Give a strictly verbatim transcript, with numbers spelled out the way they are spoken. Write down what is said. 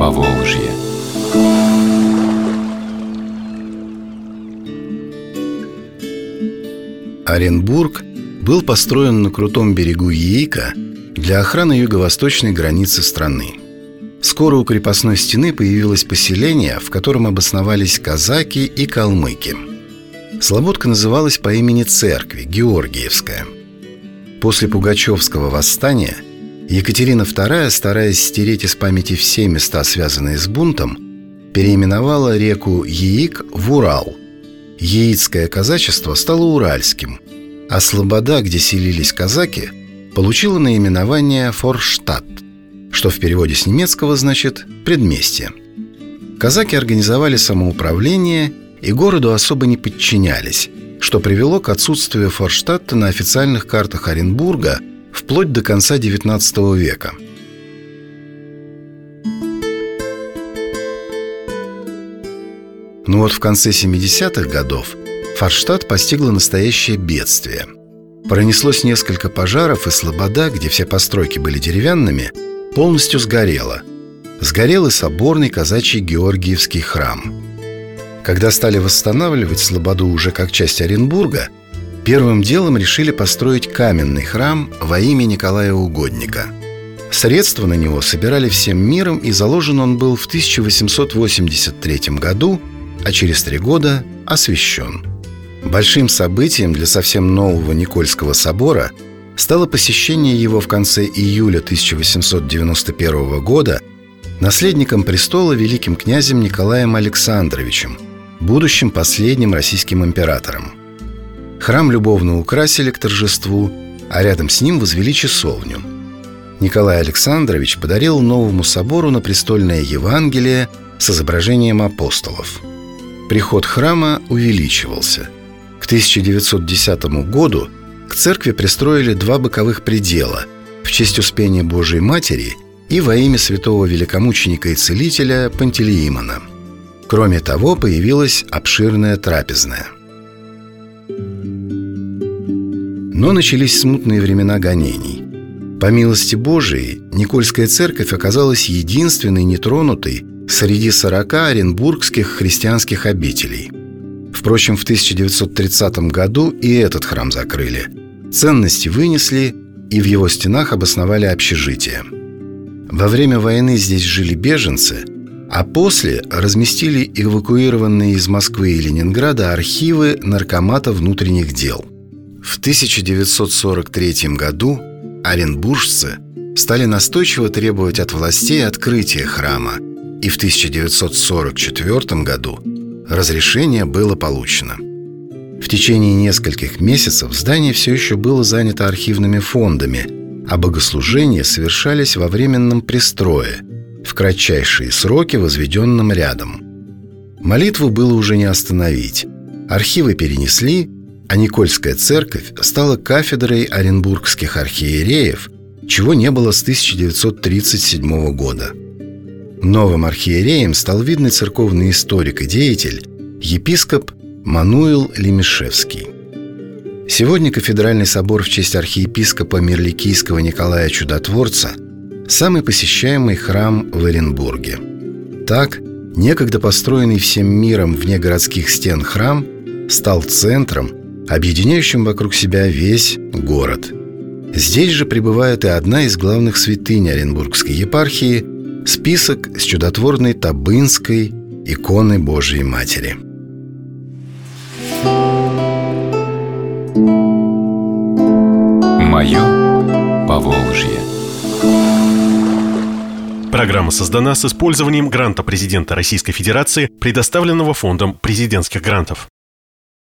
Поволжье. Оренбург был построен на крутом берегу Яика для охраны юго-восточной границы страны. Скоро у крепостной стены появилось поселение, в котором обосновались казаки и калмыки. Слободка называлась по имени церкви – Георгиевская. После Пугачевского восстания Екатерина вторая, стараясь стереть из памяти все места, связанные с бунтом, переименовала реку Яик в Урал. Яицкое казачество стало уральским, а слобода, где селились казаки, получила наименование Форштадт, что в переводе с немецкого значит «предместье». Казаки организовали самоуправление и городу особо не подчинялись, что привело к отсутствию Форштадта на официальных картах Оренбурга вплоть до конца девятнадцатого века. Но вот в конце семидесятых годов Форштадт постигло настоящее бедствие. Пронеслось несколько пожаров, и слобода, где все постройки были деревянными, полностью сгорела. Сгорел и соборный казачий Георгиевский храм. Когда стали восстанавливать слободу уже как часть Оренбурга, первым делом решили построить каменный храм во имя Николая Угодника. Средства на него собирали всем миром, и заложен он был в тысяча восемьсот восемьдесят третьем году, а через три года освящен. Большим событием для совсем нового Никольского собора стало посещение его в конце июля тысяча восемьсот девяносто первого года наследником престола великим князем Николаем Александровичем, будущим последним российским императором. Храм любовно украсили к торжеству, а рядом с ним возвели часовню. Николай Александрович подарил новому собору напрестольное Евангелие с изображением апостолов. Приход храма увеличивался. К тысяча девятьсот десятому году к церкви пристроили два боковых предела в честь Успения Божией Матери и во имя святого великомученика и целителя Пантелеимона. Кроме того, появилась обширная трапезная. Но начались смутные времена гонений. По милости Божией, Никольская церковь оказалась единственной нетронутой среди сорока оренбургских христианских обителей. Впрочем, в тысяча девятьсот тридцатом году и этот храм закрыли. Ценности вынесли, и в его стенах обосновали общежитие. Во время войны здесь жили беженцы, а после разместили эвакуированные из Москвы и Ленинграда архивы Наркомата внутренних дел. В тысяча девятьсот сорок третьем году оренбуржцы стали настойчиво требовать от властей открытия храма, и в тысяча девятьсот сорок четвёртом году разрешение было получено. В течение нескольких месяцев здание все еще было занято архивными фондами, а богослужения совершались во временном пристрое, в кратчайшие сроки возведенном рядом. Молитву было уже не остановить. Архивы перенесли, а Никольская церковь стала кафедрой оренбургских архиереев, чего не было с тысяча девятьсот тридцать седьмого года. Новым архиереем стал видный церковный историк и деятель епископ Мануил Лемешевский. Сегодня кафедральный собор в честь архиепископа Мирликийского Николая Чудотворца – самый посещаемый храм в Оренбурге. Так, некогда построенный всем миром вне городских стен храм стал центром, объединяющим вокруг себя весь город. Здесь же пребывает и одна из главных святынь Оренбургской епархии – список с чудотворной Табынской иконы Божией Матери. Мое Поволжье. Программа создана с использованием гранта президента Российской Федерации, предоставленного Фондом президентских грантов.